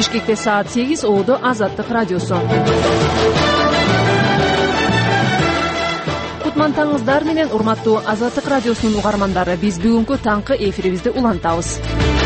Бишкекте саат 8, Оодо Азаттык радиосу. Кутман таңыңыздар менен, урматтуу Азаттык радиосунун угармандары. Биз бүгүнкү таңкы эфирибизди улантабыз.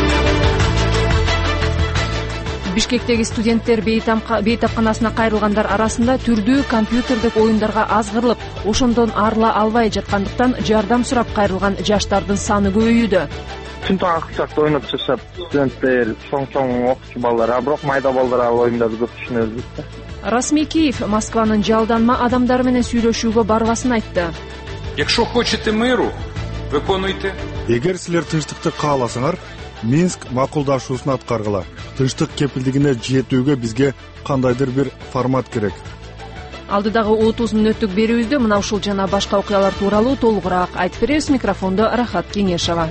Бишкектеги студенттер бейтапканасына кайрылгандар арасында түрдүү компьютердик оюндарга азгырылып, ошондон арыла албай жаткандыктан жардам сурап кайрылган жаштардын саны көбөйүүдө. Түн таң акчакта ойноп чыгышат студенттер, чоң окуучу балдар, а бирок майда балдар ал оюндарды көп түшүнөбүз. Расмий Киев Москванын жалданма адамдары менен сүйлөшүүгө барбасын айтты. Якщо хочете миру, виконуйте. Эгер силер тынчтыкты кааласаңар, Минск макулдашуусун аткаргыла. Тынчтык кепилдигине жетүүгө бизге кандайдыр бир формат керек. Алдыдагы 30 мүнөттүк берүүбүздө мына ушул жана башка окуялар тууралуу толугураак айтып беребиз. Микрофондо Рахат Кеңешова.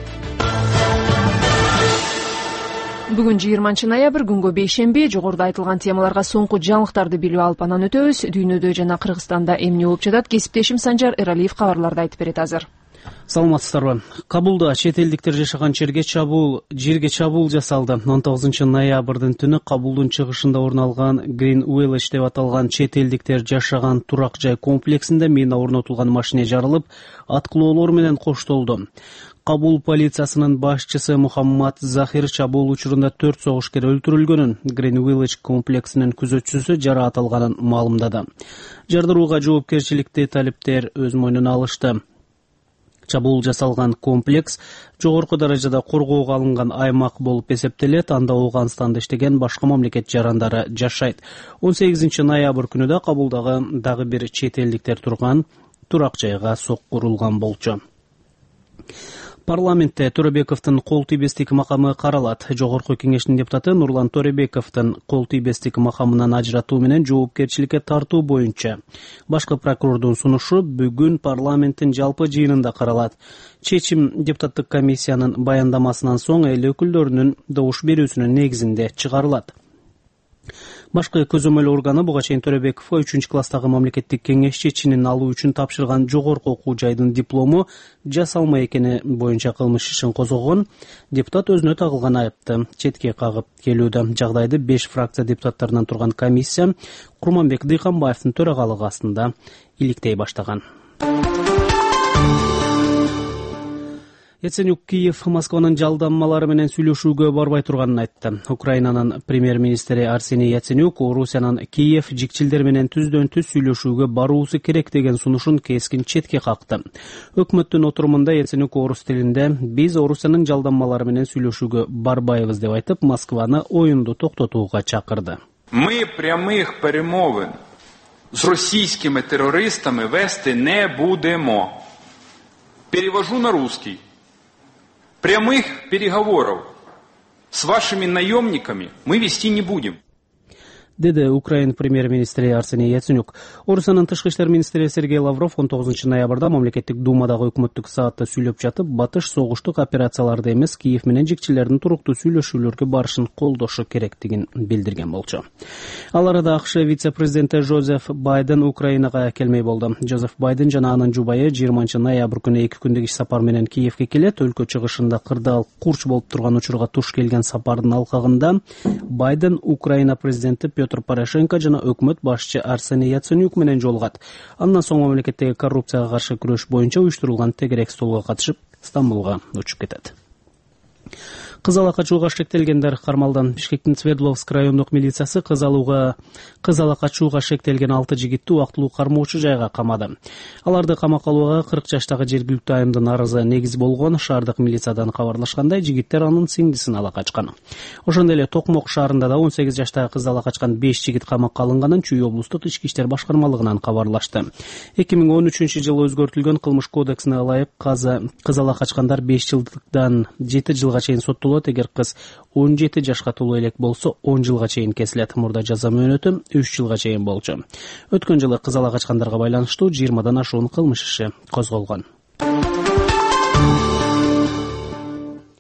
Бүгүн 20 ноябрь, күнгө бейшемби. Жогоруда айтылган темаларга соңку жаңылыктарды билип алып анан өтөбүз. Дүйнөдө жана Кыргызстанда эмне болуп жатат? Кесиптешим Санжар Эралиев кабарларды айтып берет азыр. Саламатсыздарбы. Кабулда чет элдиктер жашаган жерге чабуул жасалды. 19 ноябрдын түнү Кабулдун чыгышында орун алган Green Village деп аталган чет элдиктер жашаган турак жай комплексинде мина орнотулган машине жарылып, аткылоолор менен коштолду. Кабул полициясынын башчысы Мухаммад Захир чабуул учурунда 4 согушкер өлтүрүлгөнүн, Green Village комплексинин күзөтчүсү жараат алганын маалымдады. Жардырууга жоопкерчиликти талиптер өз мойнуна алышты. Чабуул жасалган комплекс жогорку даражада коргоого алынган аймак болуп эсептелет. Анда Ооганстанда иштеген башка мамлекет жарандары жашайт. 18 ноябрь күнү да Кабулдагы дагы бир чет элдиктер турган турак жайга сокку урулган болчу. Парламентте Төрөбековдун кол тийбестик макамы каралат. Жогорку кеңештин депутаты Нурлан Төрөбековдун кол тийбестик макамынан ажыратуу менен жоопкерчиликке тартуу боюнча башкы прокурордун сунушу бүгүн парламенттин жалпы жыйынында каралат. Чечим депутаттык комиссиянын баяндамасынан соң эл өкүлдөрүнүн добуш берүүсүнүн негизинде чыгарылат. Башкы көзөмөл органы буга чейин Төрөбековго 3-класстагы мамлекеттик кеңешчи чинин алуу үчүн тапшырган жогорку окуу жайдын диплому жасалма экени боюнча кылмыш ишин козгогон. Депутат өзүнө тагылган айыпты четке кагып келүүдө. Жагдайды 5 фракция депутаттарынан турган комиссия Курманбек Дыйканбаевдин төрагалыгы астында иликтей баштаган. Яценюк Киев Москванын жалданмалары менен сүйлөшүүгө барбай турганын айтты. Украинанын премьер-министри Арсений Яценюк Орусиянын Киев жикчилдер менен түздөн-түз сүйлөшүүгө баруусу керек деген сунушун кескин четке какты. Өкмөттүн отурумунда Яценюк орус тилинде биз Орусиянын жалданмалары менен сүйлөшүүгө барбайбыз деп айтып, Москваны оюнду токтотууга чакырды. Мы прямых перемовин з російськими терористами вести не будемо. Перевожу на русский. Прямых переговоров с вашими наемниками мы вести не будем. Деди Украин премьер-министри Арсений Яценюк. Орусиянын тышкы иштер министри Сергей Лавров 19 ноябрда мамлекеттик думадагы өкмөттүк саатта сүйлөп жатып, батыш согуштук операцияларды эмес, Киев менен жикчилердин туруктуу сүйлөшүүлөргө барышын колдошу керектигин билдирген болчу. Ал арада АКШ вице-президенти Жозеф Байден Украинага келмей болду. Жозеф Байден жана анын жубайы 20 ноябрь күнү 2 күндүк иш сапар менен Киевге келет. Өлкө чыгышында кырдаал курч болуп турган учурга туш келген сапардын алкагында Байден Украина президенти Петр Порошенко жана өкмөт башчы Арсений Яценюк менен жолугат. Андан соң мамлекеттеги коррупцияга каршы күрөш боюнча уюштурулган тегерек столго катышып, Стамбулга учуп кетет. Кыз ала качууга шектелгендер кармалдан. Бишкектин Свердловск райондук милициясы кыз ала качууга шектелген 6 жигитти убактылуу кармоочу жайга камады. Аларды камакка алууга 40 жаштагы жергиликтүү айымдын арызы негиз болгон. Шаардык милициядан кабарлашкандай, жигиттер анын сиңдисин ала качкан. Ошондой эле Токмок шаарында да 18 жаштагы кыз ала качкан 5 жигит камакка алынганын Чүй облустук ички иштер башкармалыгынан кабарлашты. 2013-жылы өзгөртүлгөн кылмыш кодексине ылайык кыз ала качкандар 5 жылдан 7 жылга чейин соттолот. Эгер кыз 17 жашка толуу элек болсо 10 жылга чейин кесилет. Мурда жаза мөөнөтү 3 жылга чейин болчу. Өткөн жылы кыз ала качкандарга байланыштуу 20дан ашуун кылмыш иши козголгон.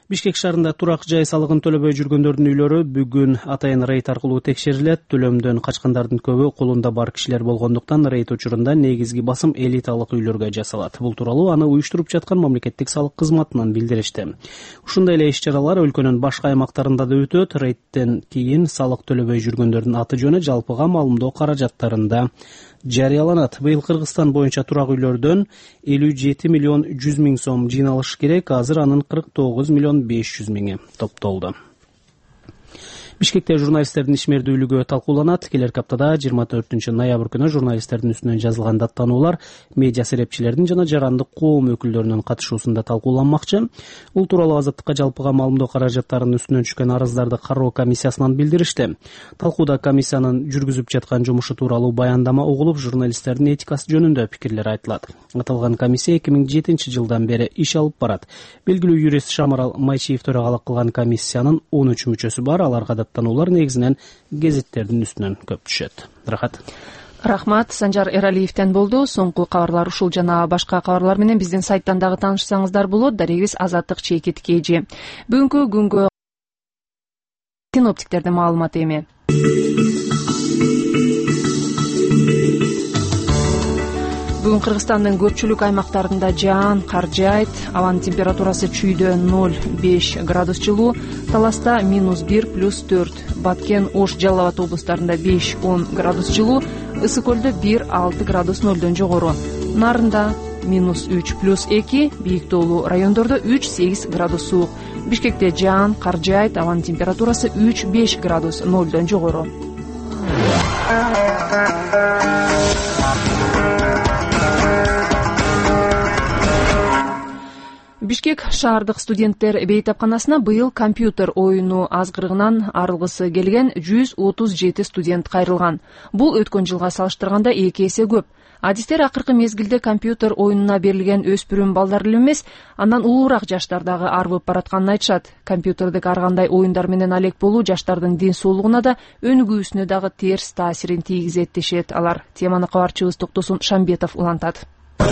Бишкек шаарында турак жай салыгын төлөбөй жүргөндөрдүн үйлөрү бүгүн атайын рейд аркылуу текшерилет. Төлөмдөн качкандардын көбү колунда бар кишилер болгондуктан рейд учурунда негизги басым элиталык үйлөргө жасалат. Бул тууралуу аны уюштуруп жаткан мамлекеттик салык кызматынан билдиришти. Ушундай эле иш-чаралар өлкөнүн башка аймактарында да өтөт. Рейдтен кийин салык төлөбөй жүргөндөрдүн аты жөнү жалпыга маалымдоо каражаттарында жарыяланат. Быйыл Кыргызстан боюнча турак үйлөрдөн 57 миллион 100 миң сом жыйналыш керек. Азыр анын 49 миллион 500 миңи топтолду. Бишкекте журналисттердин ишмердүүлүгү талкууланат. Келерки аптада 24 ноябрь күнү журналисттердин үстүнөн жазылган даттануулар медиа серепчилердин жана жарандык коом өкүлдөрүнүн катышуусунда талкууланмакчы. Бул тууралуу Азаттыкка жалпыга маалымдоо каражаттарынын үстүнөн түшкөн арыздарды кароо комиссиясынан билдиришти. Талкууда комиссиянын жүргүзүп жаткан жумушу тууралуу баяндама угулуп, журналисттердин этикасы жөнүндө пикирлер айтылат. Аталган комиссия 2007 жылдан бери иш алып барат. Белгилүү юрист Шамарал Майчиев төрагалык кылган комиссиянын 13 мүчөсү бар. Аларга даттануулар негизинен гезиттердин үстүнөн көп түшөт. Рахмат, Санжар Эралиевден болду. Соңку кабарлар ушул жана башка кабарлар менен биздин сайттан дагы таанышсаңыздар болот. Дарегибиз Азаттык чекит KG. Бүгүнкү күнгө синоптиктердин маалыматы эми. Бүгүн Кыргызстандын көпчүлүк аймактарында жаан, кар жаайт. Абанын температурасы чүйдө 0,5 градус жылуу, Таласта -1 + 4, Баткен, Ош, Жалал Абад облустарында 5-10 градус жылуу, Ысык көлдө 1-6 градус 0дон жогору, Нарында -3 + 2, Бийик тоолуу райондордо 3-8 градус суук. Бишкекте жаан, кар жаайт. Абанын температурасы 3-5 градус 0дон жогору. Бишкек шаардык студенттер бейтапканасына быйыл компьютер оюну азгырыгынан арылгысы келген 137 студент кайрылган. Бул өткөн жылга салыштырганда 2 эсе көп. Адистер акыркы мезгилде компьютер оюнуна берилген өспүрүм балдар эле эмес, андан улуураак жаштар дагы арбып баратканын айтышат. Компьютердик ар кандай оюндар менен алек болуу жаштардын ден соолугуна да, өнүгүүсүнө дагы терс таасирин тийгизет дешет алар. Теманы кабарчыбыз Токтосун Шамбетов улантат.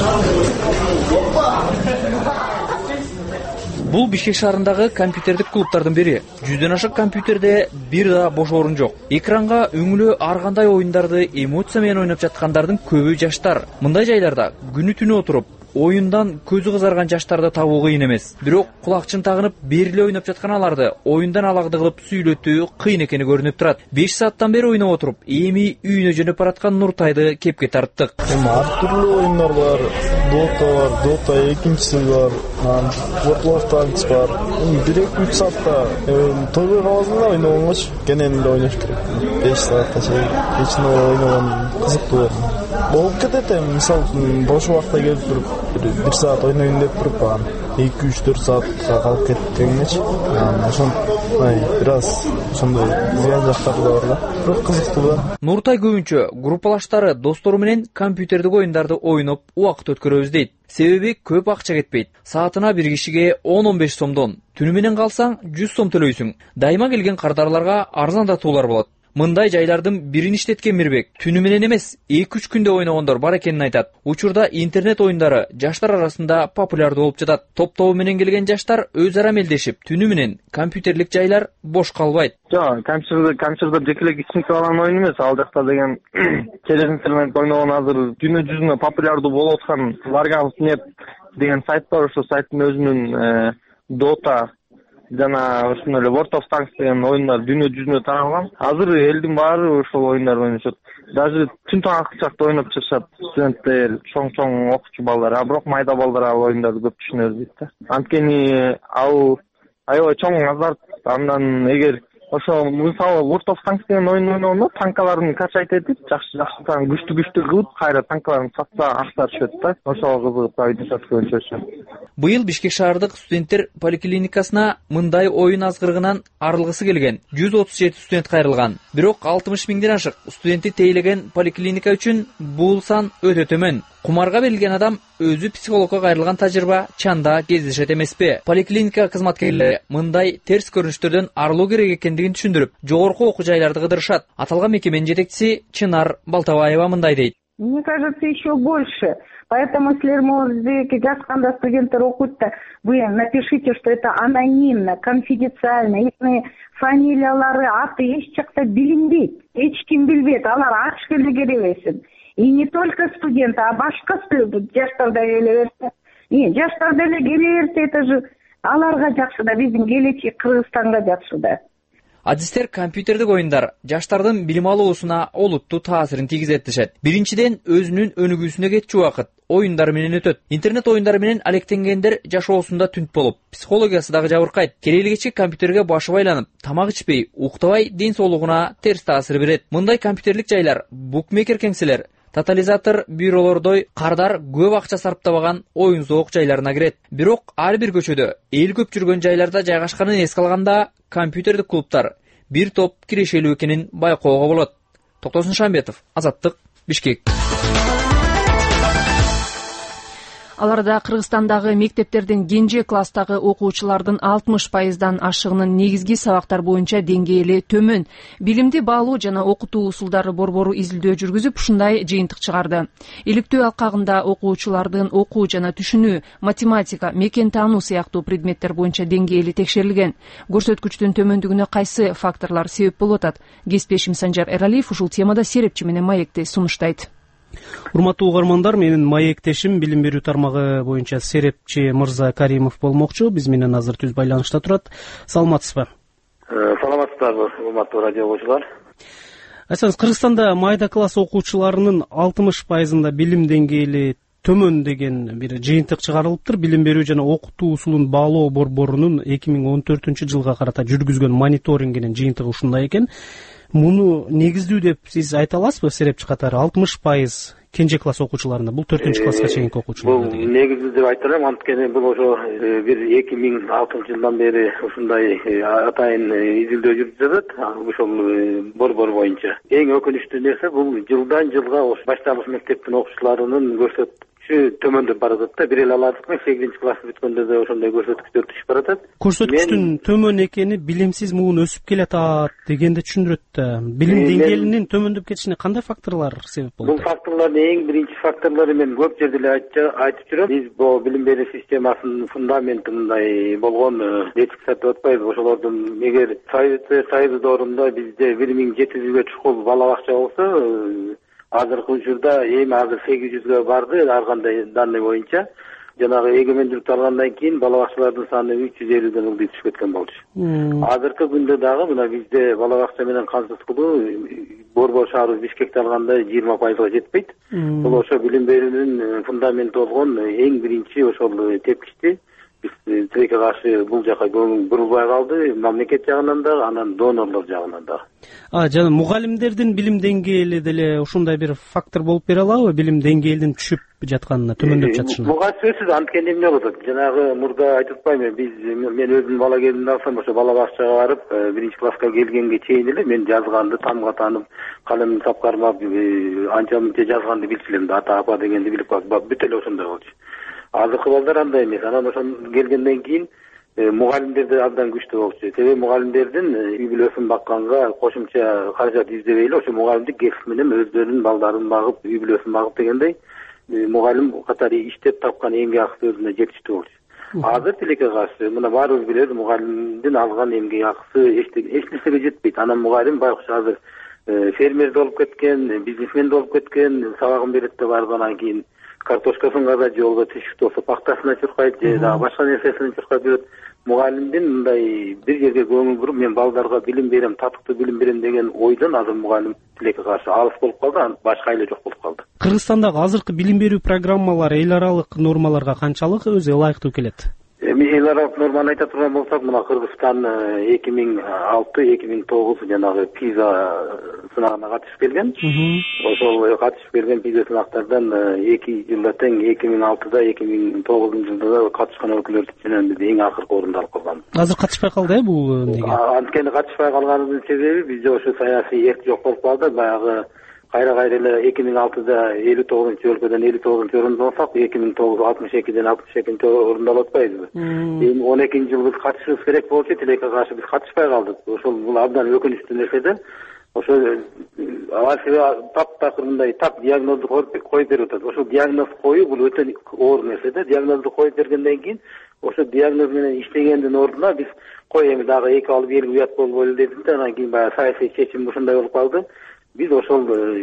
Бул Бишкек шаарындагы компьютердик клубтардын бири. 100дөн ашык компьютерде бир да бош орун жок. Экранга үңүлө ар кандай оюндарды эмоция менен ойноп жаткандардын көбү жаштар. Мындай жайларда күнү түнү отуруп оюндан көзү кызарган жаштарды табуу кыйын эмес. Бирок кулакчын тагынып бериле ойноп жаткан аларды оюндан алагды кылып сүйлөтүү кыйын экени көрүнүп турат. 5 сааттан бери ойноп отуруп, эми үйүнө жөнөп бараткан Нуртайды кепке тарттык. Ар түрлүү оюндар бар. Dota var, Dota экинчиси бар, World of Tanks бар. 1-2 саатта тобой каласың ойногонгоч, кенен ойнош керек. 5 саатта эч нерсе ойногон кызыктуу болуп кетет. Мисалы бош убакта келип туруп 1 саат ойнойм деп туруп, 2-3-4 саатка калып кеткенчи, ошон бир аз ошондой зыян жактары да бар да. Бирок кызыктуу да. Нуртай көбүнчө группалаштары, достору менен компьютердик оюндарды ойноп убакыт өткөрөбүз дейт. Себеби көп акча кетпейт. Саатына бир кишиге 10-15 сомдон, түнү менен калсаң 100 сом төлөйсүң. Дайыма келген кардарларга арзандатуулар болот. Мындай жайлардын бирин иштеткен Мирбек түнү менен эмес, 2-3 күндө ойногондор бар экенин айтат. Учурда интернет оюндары жаштар арасында популярдуу болуп жатат. Топ-тобу менен келген жаштар өз ара мелдешип, түнү менен компьютерлик жайлар бош калбайт. Жок, компьютерде жекелек ичинки баланын оюну эмес, ал жакта деген телевизор менен ойногон азыр дүйнө жүзүнө популярдуу болуп аткан Wargaming деген сайт бар. Ошол сайттын өзүнүн Dota жана ошондой эле World of Tanks деген оюндар дүйнө жүзүнө таралган. Азыр элдин баары ошол оюндарды ойношот. Даже түн таң чакта ойноп чыгышат студенттер, чоң окуучу балдар, бирок майда балдар ал оюндарды көп түшүнөбүз дейт да. Анткени ал аябай чоң азарт. Андан эгер ошо мисалы World of Tanks деген оюн ойногондо танкаларын качайт этип, жакшы күчтүү кылып, кайра танкаларын сатса акча түшөт да. Ошого кызыгып ойношот көбүнчөсү. Быйыл Бишкек шаардык студенттер поликлиникасына мындай оюн азгырыгынан арылгысы келген 137 студент кайрылган. Бирок 60 миңден ашык студентти тейлеген поликлиника үчүн бул сан өтө төмөн. Кумарга берилген адам өзү психологко кайрылган тажрыйба чанда кездешет эмеспи? Поликлиника кызматкерлери мындай терс көрүнүштөрдөн арылуу керек экендигин түшүндүрүп, жогорку окуу жайларды кыдырышат. Аталган мекеменин жетекчиси Чынар Балтабаева мындай дейт. Мне кажется, еще больше. Поэтому, если мы жашканда студенттер окуйт да, вы напишите, что это анонимно, конфиденциально, их фамилиялары, аты эч жакта билинбейт, эч ким билбейт, алар ачык эле келе берсин. И не только студенты, а башка жаштар да келе берсе. Жаштар деле келе берсе, это же аларга жакшы да, биздин келечек Кыргызстанга жакшы да. Адистер компьютердик оюндар жаштардын билим алуусуна олуттуу таасирин тийгизет дешет. Биринчиден өзүнүн өнүгүүсүнө кетчү убакыт оюндар менен өтөт. Интернет оюндар менен алектенгендер жашоосунда түнт болуп, психологиясы дагы жабыркайт. Керейлигичи компьютерге башы байланып, тамак ичпей, уктабай ден соолугуна терс таасир берет. Мындай компьютерлик жайлар, букмекер кеңселер, тотализатор бюролордой кардар көп акча сарптабаган оюн зоок жайларына кирет. Бирок ар бир көчөдө эл көп жүргөн жайларда жайгашканын эске алганда компьютердик клубтар бир топ кирешелүү экенин байкоого болот. Токтосун Шамбетов, Азаттык, Бишкек. Аларда Кыргызстандагы мектептердин кенже класстагы окуучулардын 60%дан ашыгынын негизги сабактар боюнча деңгээли төмөн. Билимди баалоо жана окутуу усулдары борбору изилдөө жүргүзүп, ушундай жыйынтык чыгарды. Иликтөө алкагында окуучулардын окуу жана түшүнүү, математика, мекен таануу сыяктуу предметтер боюнча деңгээли текшерилген. Көрсөткүчтүн төмөндүгүнө кайсы факторлор себеп болуп атат? Кесиптешим Санжар Эралиев ушул темада серепчи менен маекти сунуштайт. Урматтуу угармандар, менин маектешим билим берүү тармагы боюнча серепчи Мырза Каримов болмокчу. Биз менен азыр түз байланышта турат. Саламатсызбы? Саламатсыздарбы, урматтуу радио окуучулар. Айтсаңыз, Кыргызстанда майда класс окуучуларынын 60%ында билим деңгээли төмөн деген бир жыйынтык чыгарылыптыр. Билим берүү жана окутуу усулун баалоо борборунун 2014-жылга карата жүргүзгөн мониторингинин жыйынтыгы ушундай экен. Муну негиздүү деп сиз айта аласызбы? Серепчи катары 60% кенже класс окуучуларына, бул 4-класска чейинки окуучуларына деген. Бул негиздүү деп айта алам, анткени бул ошо бир 2006-жылдан бери ушундай атайын изилдөө жүрүп жатат, ошол борбор боюнча. Эң өкүнүчтүү нерсе бул жылдан жылга башталгыч мектептин окуучуларынын көрсөткүчү төмөндөп баратат да. Бир эле алардык 8 класс бүткөндө да ошондой көрсөткүчтөр түшүп баратат. Көрсөткүчтүн төмөн экени билимсиз муун өсүп келатат дегенди түшүндүрөт да. Билим деңгээлинин төмөндөп кетишине кандай факторлор себеп болот? Бул факторлордун эң биринчи факторлору мен көп жерде эле айтып жүрөм. Биз бул билим берүү системасынын фундаменти мындай болгон жетишип сатып атпайбы. Ошолордун эгер Союз доорунда бизде 1700гө чукул бала бакча болсо, азыркы учурда эми азыр 800гө барды, ар кандай данный боюнча. Жанагы эгемендүүлүктү алгандан кийин бала бакчалардын саны 350ден ылдый түшүп кеткен болчу. Азыркы күндө дагы мына бизде бала бакча менен камсыз кылуу борбор шаарыбыз Бишкекти алганда 20%га жетпейт. Бул ошо билим берүүнүн фундаменти болгон эң биринчи ошол тепкичти биз тилекке каршы бул жака көңүл бурулбай калды, мамлекет жагынан дагы, анан донорлор жагынан дагы. Жана мугалимдердин билим деңгээли деле ушундай бир фактор болуп бере алабы? Билим деңгээлинин түшүп жатканына, төмөндөп жатышына? Буга сөзсүз анткени эмне болот атат? Жанагы мурда айтып атпаймынбы, мен өзүмдүн бала кезимде алсам, ошо бала бакчага барып, 1-класска келгенге чейин эле мен жазганды тамга таанып, калемди тап кармап, анча мынча жазганды билчү элем да, ата апа дегенди билип калып, бүт эле ошондой болчу. Азыркы балдар андай эмес. Анан ошон келгенден кийин мугалимдер да абдан күчтүү болчу. Себеби мугалимдердин үй бүлөсүн бакканга кошумча каражат издебей эле ошо мугалимдик кесип менен өздөрүнүн балдарын багып, үй бүлөсүн багып дегендей мугалим катары иштеп тапкан эмгек акысы өзүнө жетиштүү болчу. Азыр тилекке каршы мына баарыбыз билебиз, мугалимдин алган эмгек акысы эч нерсеге жетпейт. Анан мугалим байкуш азыр фермер болуп кеткен, бизнесмен болуп кеткен, сабагын берет деп баргандан кийин картошкасын каза, же болбосо түшүктүү болсо пахтасына чуркайт, же дагы башка нерсесин чуркап жүрөт. Мугалимдин мындай бир жерге көңүл буруп, мен балдарга билим берем, татыктуу билим берем деген ойдон азыр мугалим тилекке каршы алыс болуп калды, башка эле жок болуп калды. Кыргызстандагы азыркы билим берүү программалары эл аралык нормаларга канчалык өзү ылайыктуу келет? Эл аралык норманы айта турган болсок, мына Кыргызстан 2006-2009 жанагы ПИЗа сынагына катышып келген. Ошол катышып келген ПИЗа сынактардан 2 жылда тең 2006-да 2009-жылда катышкан өлкөлөрдүн ичинен биз эң акыркы орунду алып калган. Азыр катышпай калды бул эмнеге? Анткени катышпай калганыбыздын себеби бизде ошо саясий эрк жок болуп калды. Баягы кайра эле 2006-да 59-өлкөдөн 59-орунда болсок, 2009 62-ден 62-орунда болуп атпайбызбы? Эми 12-жылы биз катышыбыз керек болчу, тилекке каршы биз катышпай калдык. Ошол бул абдан өкүнүчтүү нерсе да. ошо таптакыр мындай тап диагнозду коюп берип атат. Ошол диагноз коюу бул өтө оор нерсе да. Диагнозду коюп бергенден кийин ошо диагноз менен иштегендин ордуна биз эми дагы 2 эл уят болбойлу дедик да, анан кийин баягы саясий чечим ушундай болуп калды. Биз ошол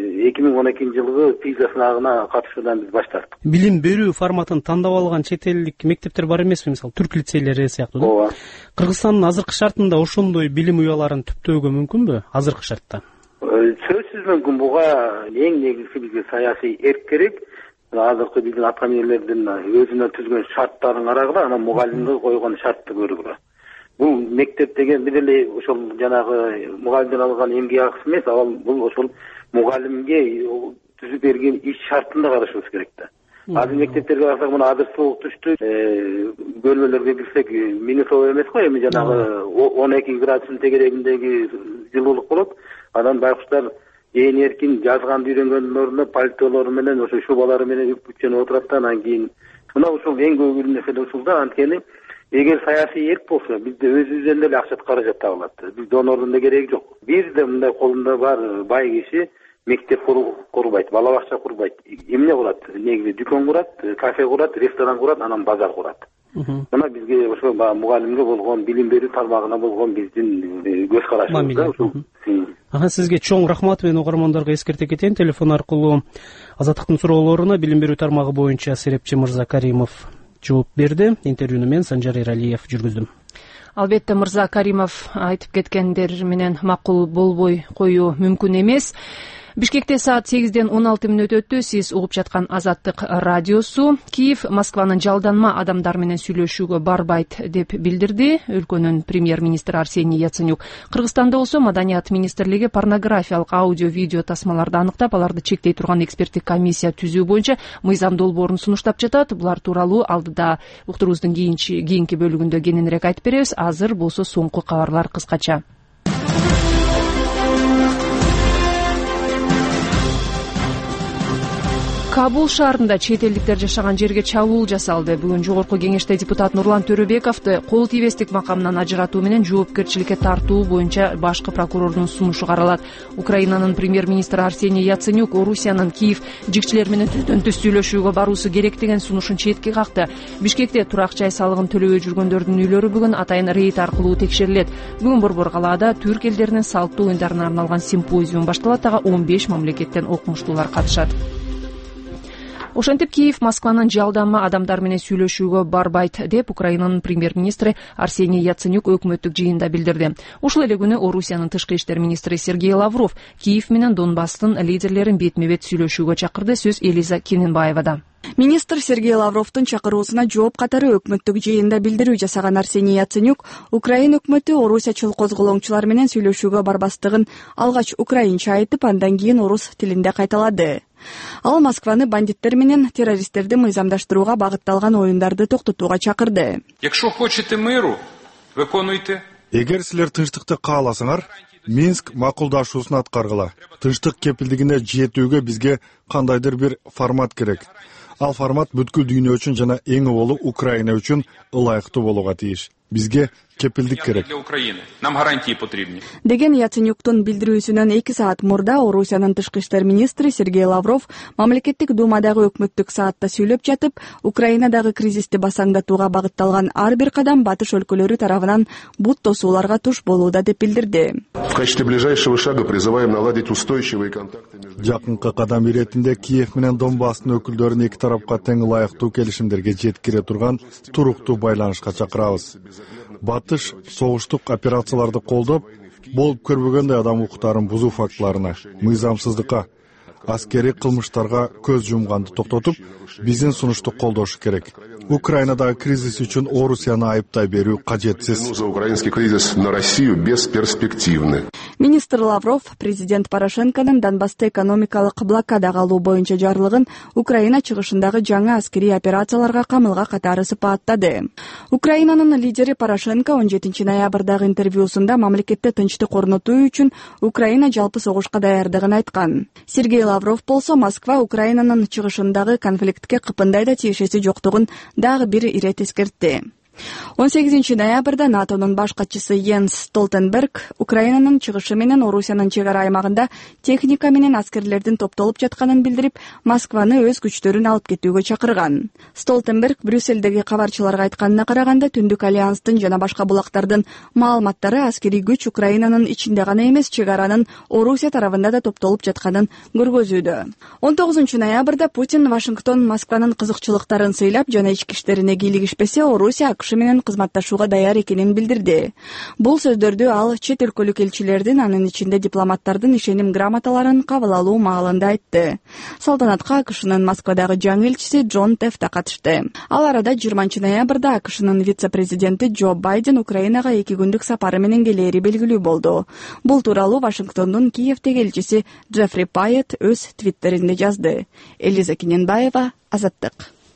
2012-жылгы PISA сынагына катышуудан биз баш тарттык. Билим берүү форматын тандап алган чет элдик мектептер бар эмеспи, мисалы түрк лицейлери сыяктуу да? Ооба. Кыргызстандын азыркы шартында ошондой билим уяларын түптөөгө мүмкүнбү азыркы шартта? Сөзсүз мүмкүн. Буга эң негизги бизге саясий эрк керек. Азыркы биздин аткамиерлердин өзүнө түзгөн шарттарын карагыла, анан мугалимге койгон шартты көргүлө. Бул мектеп деген бир эле ошол жанагы мугалимден алган эмгек акысы эмес, бул ошол мугалимге түзүп берген иш шартын да карашыбыз керек да. Азыр мектептерге карасак, мына азыр суук түштү, бөлмөлөргө кирсек минусовый эмес го, эми жанагы 12 градустун тегерегиндеги жылуулук болот. Анан байкуштар ээн эркин жазганды үйрөнгөндүн ордуна пальтолору менен, ошо шубалары менен үпкүчөнүп отурат да. Анан кийин мына ушул эң көңүлдүү нерсе ушул да. Анткени эгер саясий эрк болсо, бизде өзүбүздөн деле акча каражат табылат. Биз донордун да кереги жок. Бизде мындай колунда бар бай киши мектеп курбайт, бала бакча курбайт. Эмне курат? Негизи дүкөн курат, кафе курат, ресторан курат, анан базар курат. Мына бизге ошо мугалимге болгон, билим берүү тармагына болгон биздин көз карашыбыз да ушул. Сизге чоң рахмат. Мен угармандарга эскерте кетейин. Телефон аркылуу Азаттыктын суроолоруна билим берүү тармагы боюнча Серепчи Мырза Каримов жооп берди. Интервьюну мен Санжар Эралиев жүргүздүм. Албетте Мырза Каримов айтып кеткендер менен макул болбой коюу мүмкүн эмес. Бишкекте саат 8:16 өттү. Сиз угуп жаткан Азаттык радиосу. Киев Москванын жалданма адамдар менен сүйлөшүүгө барбайт деп билдирди өлкөнүн премьер-министри Арсений Яценюк. Кыргызстанда болсо Маданият министрлиги порнографиялык аудио-видео тасмаларды аныктап, аларды чектей турган эксперттик комиссия түзүү боюнча мыйзам долбоорун сунуштап жатат. Булар тууралуу алдыда уктуруубуздун кийинки бөлүгүндө кененирээк айтып беребиз. Азыр болсо соңку кабарлар кыскача. Кабул шаарында чет элдиктер жашаган жерге чабуул жасалды. Бүгүн жогорку кеңеште депутат Нурлан Төрөбековду кол тийбестик макамынан ажыратуу менен жоопкерчиликке тартуу боюнча башкы прокурордун сунушу каралат. Украинанын премьер-министри Арсений Яценюк Орусиянын Киев жигчилер менен түздөн-түз сүйлөшүүгө баруусу керек деген сунушун четке какты. Бишкекте турак жай салыгын төлөбөй жүргөндөрдүн үйлөрү бүгүн атайын рейд аркылуу текшерилет. Бүгүн Борбор калаада түрк элдеринин салттуу оюндарына арналган симпозиум башталат. Ага 15 мамлекеттен окумуштуулар катышат. Ошентип Киев Москванын жалданма адамдар менен сүйлөшүүгө барбайт деп Украинанын премьер-министри Арсений Яценюк өкмөттүк жыйында билдирди. Ушул эле күнү Орусиянын тышкы иштер министри Сергей Лавров Киев менен Донбасстын лидерлерин бетме-бет сүйлөшүүгө чакырды. Сөз Элиза Кененбаевада. Министр Сергей Лавровдун чакыруусуна жооп катары өкмөттүк жыйында билдирүү жасаган Арсений Яценюк Украин өкмөтү Орусиячыл козголоңчулар менен сүйлөшүүгө барбастыгын алгач украинча айтып, андан кийин орус тилинде кайталады. Ал Москваны бандиттер менен террористтерди мыйзамдаштырууга багытталган оюндарды токтотууга чакырды. Якщо хочете миру, виконуйте. Эгер силер тынчтыкты кааласаңар, Минск макулдашуусун аткаргыла. Тынчтык кепилдигине жетүүгө бизге кандайдыр бир формат керек. Ал формат бүткүл дүйнө үчүн жана эң оболу Украина үчүн ылайыктуу болууга тийиш. Бизге кепилдик керек. Нам гарантии потребны. Деген Яценюктун билдирүүсүнөн 2 саат мурда Орусиянын тышкы иштер министри Сергей Лавров мамлекеттик думадагы өкмөттүк саатта сүйлөп жатып, Украинадагы кризисти басаңдатууга багытталган ар бир кадам батыш өлкөлөрү тарабынан бут тосууларга туш болууда деп билдирди. В качестве ближайшего шага призываем наладить устойчивые контакты между... Жакынкы кадам иретинде Киев менен Донбасстын өкүлдөрүн эки тарапка тең ылайыктуу келишимдерге жеткире турган туруктуу байланышка чакырабыз. Батыш согуштук операцияларды колдоп, болуп көрбөгөндөй адам укуктарын бузуу фактыларына, мыйзамсыздыкка, аскери кылмыштарга көз жумганды токтотуп, биздин сунушту колдошу керек. Украинадагы кризис үчүн Орусияны айыптай берүү кажетсиз. За украинский кризис на Россию бесперспективны. Министр Лавров президент Порошенконун Донбасста экономикалык блокадага алуу боюнча жарлыгын Украина чыгышындагы жаңы аскери операцияларга камылга катары сыпаттады. Украинанын лидери Порошенко 17 ноябрдагы интервьюсунда мамлекетте тынчтык орнотуу үчүн Украина жалпы согушка даярдыгын айткан. Сергей Лавров болсо Москва Украинанын чыгышындагы конфликтке кыпындай да тиешеси жоктугун дагы бир ирет эскертти. 18 ноябрда НАТОнун баш катчысы Йенс Столтенберг Украинанын чыгышы менен Орусиянын чек ара аймагында техника менен аскерлердин топтолуп жатканын билдирип, Москваны өз күчтөрүн алып кетүүгө чакырган. Столтенберг Брюссельдеги кабарчыларга айтканына караганда, Түндүк альянстын жана башка булактардын маалыматтары аскерий күч Украинанын ичинде гана эмес, чек аранын Орусия тарабында да топтолуп жатканын көргөзүүдө. 19 ноябрда Путин Вашингтон Москванын кызыкчылыктарын сыйлап жана ички иштерине кийлигишпесе, Орусия АКШ менен кызматташууга даяр экенин билдирди. Бул сөздөрдү ал чет өлкөлүк элчилердин, анын ичинде дипломаттардын ишеним грамоталарын кабыл алуу маалында айтты. Салтанатка АКШнын Москвадагы жаңы элчиси Джон Тефт катышты. Ал арада 20 ноябрда АКШнын вице-президенти Джо Байден Украинага 2 күндүк сапары менен келери белгилүү болду. Бул тууралуу Вашингтондун Киевдеги элчиси Джеффри Пайет өз твиттеринде жазды. Элиза Кененбаева, Азаттык.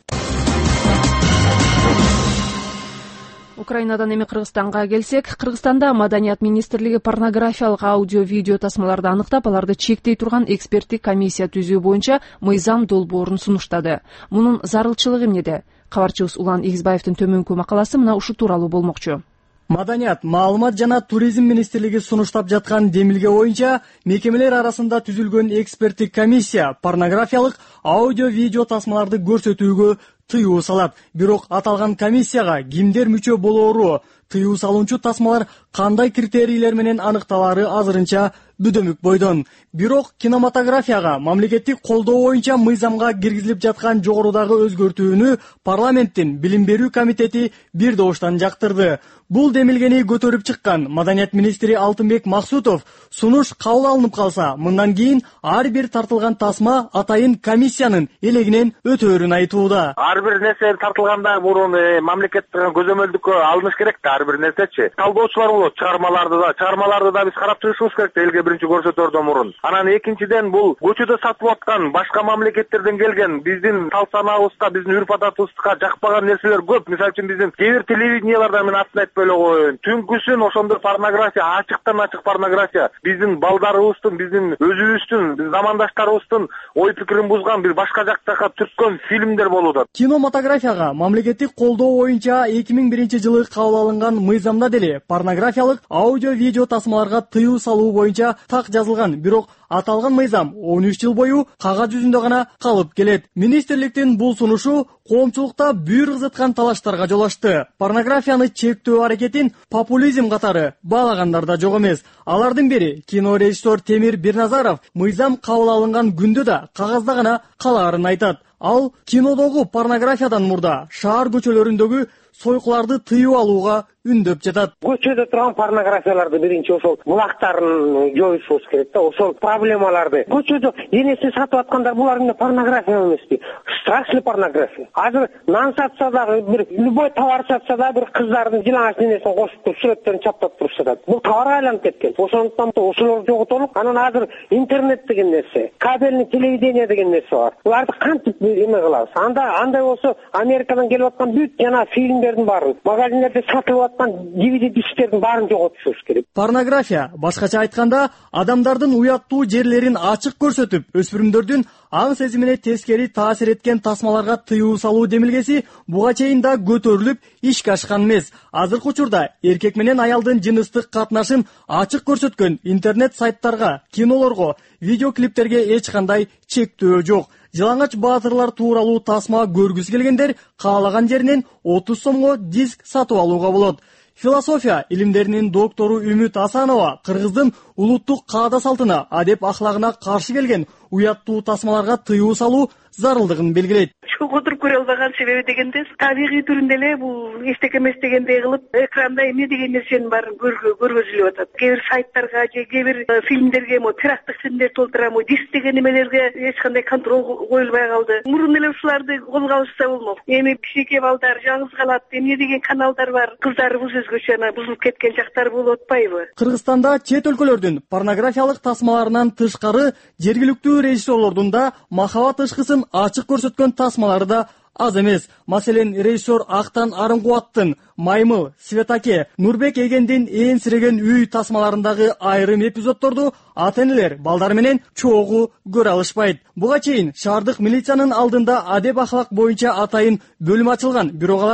Украинадан эми Кыргызстанга келсек, Кыргызстанда Маданият министрлиги порнографиялык аудио-видео тасмаларды аныктап, аларды чектей турган эксперттик комиссия түзүү боюнча мыйзам долбоорун сунуштады. Мунун зарылчылыгы эмнеде? Кабарчыбыз Улан Игизбаевдин төмөнкү макаласы мына ушу тууралуу болмокчу. Маданият, маалымат жана туризм министрлиги сунуштап жаткан демилге боюнча мекемелер арасында түзүлгөн эксперттик комиссия порнографиялык аудио-видео тасмаларды көрсөтүүгө тыюу салат. Бирок аталган комиссияга кимдер мүчө болоору, тыюу салуучу тасмалар кандай критерийлер менен аныкталары азырынча бүдөмүк бойдон. Бирок кинематографияга мамлекеттик колдоо боюнча мыйзамга киргизилип жаткан жогорудагы өзгөртүүнү парламенттин билим берүү комитети бир добуштан жактырды. Бул демилгени көтөрүп чыккан Маданият министри Алтынбек Максутов сунуш кабыл алынып калса, мындан кийин ар бир тартылган тасма атайын комиссиянын элегинен өтөөрүн айтууда. Ар бир нерсе тартылганда мурун мамлекеттик көзөмөлдүккө алыныш керек да, ар бир нерсечи. Талдоочулар болот, чыгармаларды да биз карап чыгышыбыз керек да, элге биринчи көрсөтөрдөн мурун. Анан экинчиден бул көчөдө сатып аткан башка мамлекеттерден келген биздин тал санаабызга, биздин үрп адатыбызга жакпаган нерселер көп. Мисалы үчүн биздин кээ бир телевиденияларда мен атын айтпай эле коеюн. Түнкүсүн ошондой порнография, ачыктан ачык порнография, биздин балдарыбыздын, биздин өзүбүздүн, замандаштарыбыздын ой пикирин бузган бир башка жактага түрткөн фильмдер болууда. Кинематографияга мамлекеттик колдоо боюнча 2001 жылы кабыл алынган мыйзамда деле порнографиялык аудио-видео тасмаларга тыюу салуу боюнча так жазылган. Бирок аталган мыйзам 13 жыл бою кагаз жүзүндө гана калып келет. Министрликтин бул сунушу коомчулукта бүйүр кызыткан талаштарга жол ачты. Порнографияны чектөө аракетин популизм катары баалагандар да жок эмес. Алардын бири кинорежиссер Темир Бирназаров мыйзам кабыл алынган күндө да кагазда гана калаарын айтат. Ал кинодогу порнографиядан мурда шаар көчөлөрүндөгү сойкуларды тыюу алууга үндөп жатат. Көчөдө турган порнографияларды биринчи ошол булактарын жоюшубуз керек да, ошол проблемаларды. Көчөдө денесин сатып аткандар булар эмне порнография эмеспи? Страшный порнография. Азыр нан сатса дагы, бир любой товар сатса да бир кыздардын жылаңач денесин кошуп туруп сүрөттөрүн чаптап турушат. Бул товарга айланып кеткен. Ошондуктан ошолорду жоготолук. Анан азыр интернет деген нерсе, кабельный телевидение деген нерсе бар. Буларды кантип эме кылабыз? Андай болсо Америкадан келип аткан бүт жана фильмдердин баарын, магазиндерде сатылып DVD дисктердин баарын жоготушубуз керек. Порнография, башкача айтканда, адамдардын уяттуу жерлерин ачык көрсөтүп, өспүрүмдөрдүн аң сезимине тескери таасир эткен тасмаларга тыюу салуу демилгеси буга чейин да көтөрүлүп ишке ашкан эмес. Азыркы учурда эркек менен аялдын жыныстык катнашын ачык көрсөткөн интернет сайттарга, кинолорго, видеоклиптерге эч кандай чектөө жок. Жылаңач баатырлар тууралуу тасма көргүсү келгендер каалаган жеринен 30 сомго диск сатып алууга болот. Философия илимдеринин доктору Үмүт Асанова Кыргыздын улуттук каада салтына, адеп ахлагына каршы келген уяттуу тасмаларга тыюу салуу зарылдыгын белгилейт. Чоң отуруп көрө албаган себеби дегенде, табигый түрүндө эле бул эчтеке эмес дегендей кылып, экранда эмне деген нерсенин баарын көргөзүлүп атат. Кээ бир сайттарга же кээ бир фильмдерге, терактык фильмдер толтурамы, диск деген эмелерге эч кандай контроль коюлбай калды. Мурун эле ушуларды колго алышса болмок. Эми кичинекей балдар жалгыз калат, эмне деген каналдар бар. Кыздарыбыз өзгөчө бузулуп кеткен жактар болуп атпайбы? Кыргызстанда чет өлкөлөрдүн порнографиялык тасмаларынан тышкары жергиликтүү режиссерлордун да махабат ышкысын ачык көрсөткөн тасмалары да аз эмес. Маселен, режиссер Актан Арынгубаттын Маймыл, Светаке, Нурбек Эгендин ээнсиреген үй тасмаларындагы айрым эпизоддорду ата-энелер балдар менен чогуу көрө алышпайт. Буга чейин шаардык милициянын алдында адеп ахлак боюнча атайын бөлүм ачылган, бирок аларда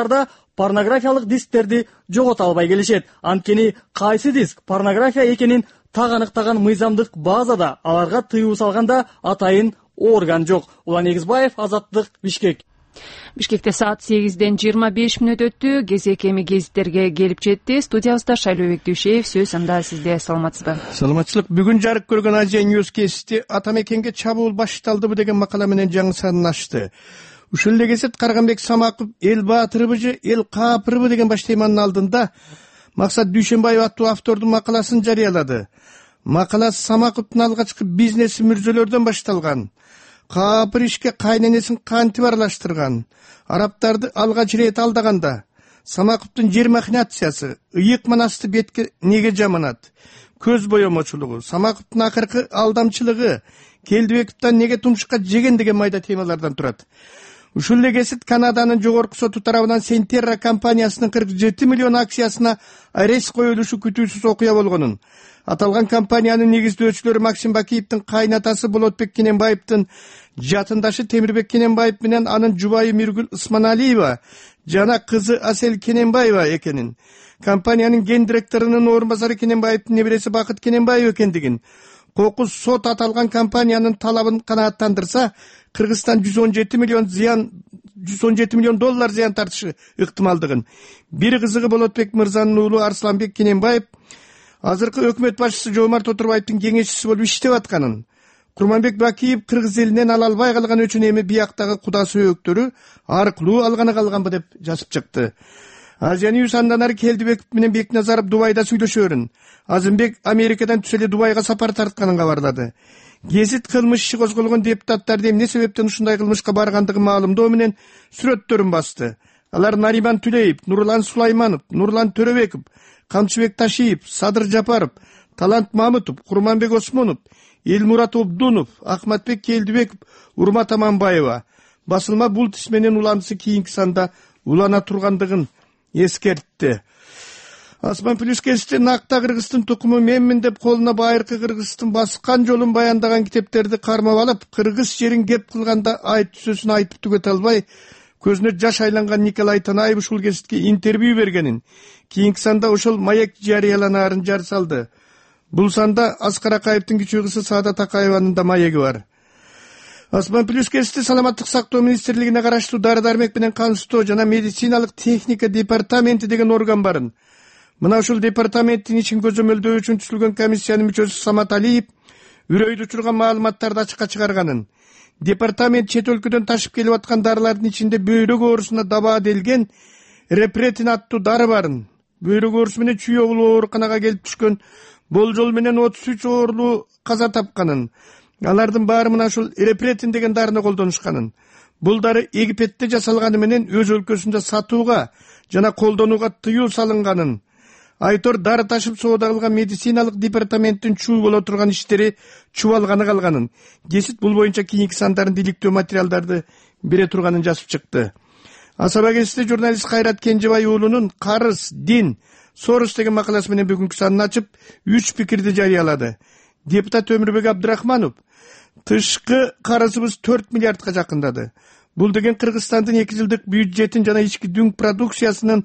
порнографиялык дисктерди жогото албай келишет. Анткени кайсы диск порнография экенин так аныктаган мыйзамдык базада аларга тыюу салганда атайын орган жок. Улан Эгизбаев, Азаттык, Бишкек. Бишкекте саат 8:25 өттү. Кезек эми гезиттерге келип жетти. Студиябызда Шайлообек Дүйшеев, сөз анда сизде. Саламатсызбы? Саламатчылык. Бүгүн жарык көргөн Азия Ньюс кести ата мекенге чабуул башталдыбы деген макала менен жаңы санын ачты. Ушул эле кезет Карганбек Самаков эл баатырыбы же эл каапырыбы деген баш теманын алдында Максат Дүйшөнбаев аттуу автордун макаласын жарыялады. Макала Самаковдун алгачкы бизнеси мүрзөлөрдөн башталган. Каапыр ишке кайненесин кантип аралаштырган, арабтарды алгач ирет алдаганда Самаковдун жер махинациясы, ыйык манасты бетке неге жаманат, көз боемочулугу, Самаковдун акыркы алдамчылыгы, Келдибековдон неге тумшукка жеген деген майда темалардан турат. Ушул эле кезет Канаданын жогорку соту тарабынан Сентерра компаниясынын 47 миллион акциясына арест коюлушу күтүүсүз окуя болгонун, аталган компаниянын негиздөөчүлөрү Максим Бакиевдин кайнатасы Болотбек Кененбаевдин жатындашы Темирбек Кененбаев менен анын жубайы Миргүл Ысманалиева жана кызы Асел Кененбаева экенин, компаниянын ген директорунун орун басары Кененбаевдин небереси Бакыт Кененбаев экендигин, кокус сот аталган компаниянын талабын канааттандырса Кыргызстан 117 миллион доллар зыян тартышы ыктымалдыгын. Бир кызыгы Болотбек мырзанын уулу Арсланбек Кененбаев азыркы өкмөт башчысы Жомарт Отурбаевдин кеңешчиси болуп иштеп атканын, Курманбек Бакиев кыргыз элинен ала албай калган өчүн эми бияктагы куда сөөктөрү аркылуу алганы калганбы деп жазып чыкты. Азия Ньюс андан ары Келдибеков менен Бекназаров Дубайда сүйлөшөөрүн, Азымбек Америкадан түшө эле Дубайга сапар тартканын кабарлады. Гезит кылмыш иши козголгон депутаттарды эмне себептен ушундай кылмышка баргандыгын маалымдоо менен сүрөттөрүн басты. Алар Нариман Түлеев, Нурлан Сулайманов, Нурлан Төрөбеков, Камчыбек Ташиев, Садыр Жапаров, Талант Мамытов, Курманбек Осмонов, Элмурат Обдунов, Ахматбек Келдибеков, Урмат Аманбаева. Басылма бул тиш менен уланысы кийинки санда улана тургандыгын эскертти. Асман Плюс кесте накта Кыргыздын тукуму менмин деп колуна байыркы Кыргыздын баскан жолун баяндаган китептерди кармап алып, кыргыз жерин кеп кылганда айт сөзүн айтып түгөтө албай, көзүнө жаш айланган Николай Танаев ушул кеситке интервью бергенин, кийинки санда ошол маек жарыяланаарын жар салды. Бул санда Аскар Акаевдин кичүү кызы Саадат Акаеванын да маеги бар. Асман Плюс кесте саламаттык сактоо министрлигине караштуу дары-дармек менен Кансто жана медициналык техника департаменти деген орган барын. Мына ушул департаменттин ичин көзөмөлдөө үчүн түзүлгөн комиссиянын мүчөсү Самат Алиев үрөйдү учурган маалыматтарды ачыкка чыгарганын, департамент чет өлкөдөн ташып келип аткан дарылардын ичинде бөйрөк оорусуна дабаа делген репретин аттуу дары барын. Бөйрөк оорусу менен чүй ооруканага келип түшкөн, болжол менен 33 оорулуу каза тапканын, алардын баары мына ушул репретин деген дарыны колдонушканын. Бул дары Египетте жасалганы менен өз өлкөсүндө сатууга жана колдонууга тыюу салынганын. Айтор дары ташып соода кылган медициналык департаменттин чүй боло турган иштери чубалганы калганын. Гезит бул боюнча кийинки сандарын иликтөө материалдарды бере турганын жазып чыкты. Асаба гезитте журналист Кайрат Кенжебай уулунун Карыз, дин, Сорос деген макаласы менен бүгүнкү санын ачып, 3 пикирди жарыялады. Депутат Өмүрбек Абдрахманов тышкы карызыбыз 4 миллиардка жакындады. Бул деген Кыргызстандын 2 жылдык бюджетин жана ички дүң продукциясынын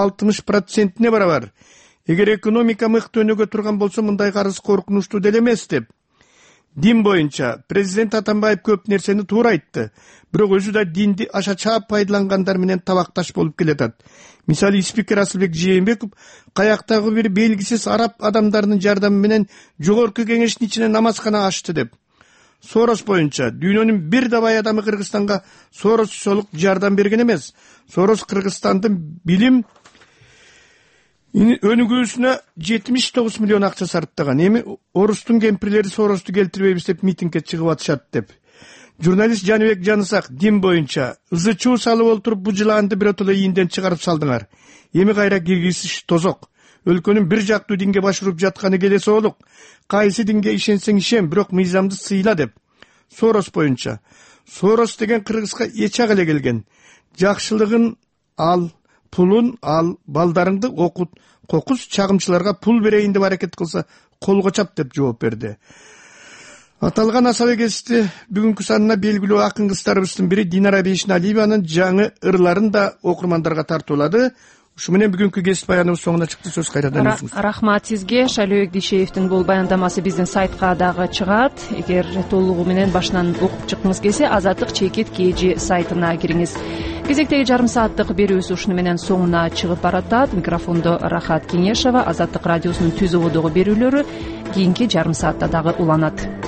60%-не барабар. Эгер экономика мыкты өнүгө турган болсо мындай карыз коркунучтуу деле эмес деп. Дин боюнча президент Атамбаев көп нерсени туура айтты. Бирок өзү да динди аша чаап пайдалангандар менен табакташ болуп келатат. Мисалы спикер Асылбек Жээнбеков каяктагы бир белгисиз араб адамдарынын жардамы менен жогорку кеңештин ичине намазкана ачты деп. Сорос боюнча дүйнөнүн бир да бай адамы Кыргызстанга Соросчолук жардам берген эмес. Сорос Кыргызстандын билим өнүгүүсүнө 79 миллион акча сарптаган. Эми орустун кемпирлери Соросту келтирбейбиз деп митингге чыгып атышат деп. Журналист Жаныбек Жанысак дин боюнча ызычуу салып олтуруп бу жылаанды биротоло ийинден чыгарып салдыңар. Эми кайра киргизиш тозок. Өлкөнүн бир жактуу динге баш уруп жатканы келеси олук. Кайсы динге ишенсең ишен, бирок мыйзамды сыйла деп. Сорос боюнча Сорос деген Кыргызга эчак эле келген. Жакшылыгын ал, пулун ал, балдарыңды окут, кокус чагымчыларга пул берейин деп аракет кылса колго чап деп жооп берди. Аталган асаба кести бүгүнкү санына белгилүү акын кыздарыбыздын бири Динара Бейшналиеванын жаңы ырларын да окурмандарга тартуулады. Ушу менен бүгүнкү кесип баяныбыз соңуна чыкты. Сөз кайрадан өзүңүз. Рахмат сизге. Шайлоо Бекдишеевдин бул баяндамасы биздин сайтка дагы чыгат. Эгер толугу менен башынан окуп чыккыңыз келсе, Азаттык чекит KG сайтына кириңиз. Кезектеги жарым сааттык берүүбүз ушуну менен соңуна чыгып баратат. Микрофондо Рахат Кеңешова, Азаттык радиосунун түз ободогу берүүлөрү кийинки жарым саатта дагы уланат.